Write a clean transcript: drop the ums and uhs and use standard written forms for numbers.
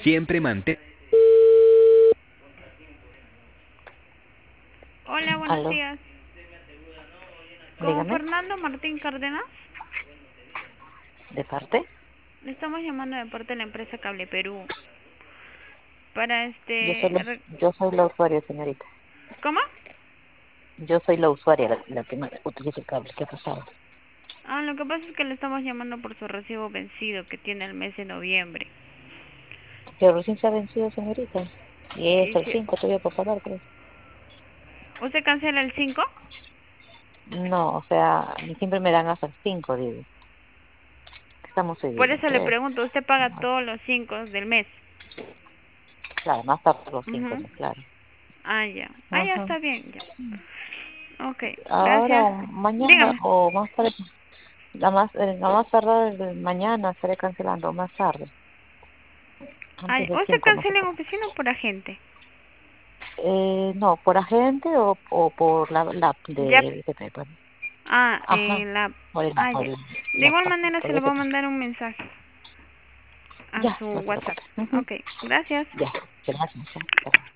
Siempre mantén. Hola, buenos Aló, días. Con dígame, Fernando Martín Cárdenas. ¿de parte? Le estamos llamando de parte de la empresa Cable Perú. Para Yo soy la usuaria, señorita. ¿Cómo? Yo soy la usuaria, la que utiliza el cable. ¿Qué ha pasado? Lo que pasa es que le estamos llamando por su recibo vencido que tiene el mes de noviembre. Pero recién se ha vencido, señorita. Y es Y el si 5 todavía por pagar, creo. usted cancela el 5, No, o sea, siempre me dan hasta el 5, digo. Estamos por cediendo, eso le tres. pregunto, ¿usted paga No, todos los 5 del mes? claro, más tarde los 5, Ujú. claro. Ya. Ya Ajá. está bien, ya. Ok, Ahora, gracias. o mañana Dígame. o más tarde, la más tardar mañana estaré cancelando, más tarde. Antes del ¿Usted 5 no se cancela en puede. oficina o por agente? No, por agente o por la app Ya. de IPP, pues. Ah, Ajá, la... por Ya. De la igual página, manera por se le va a IPP. mandar un mensaje a Ya, su no se WhatsApp. preocupe. Ujú. Ok, gracias. Ya, gracias. Ya.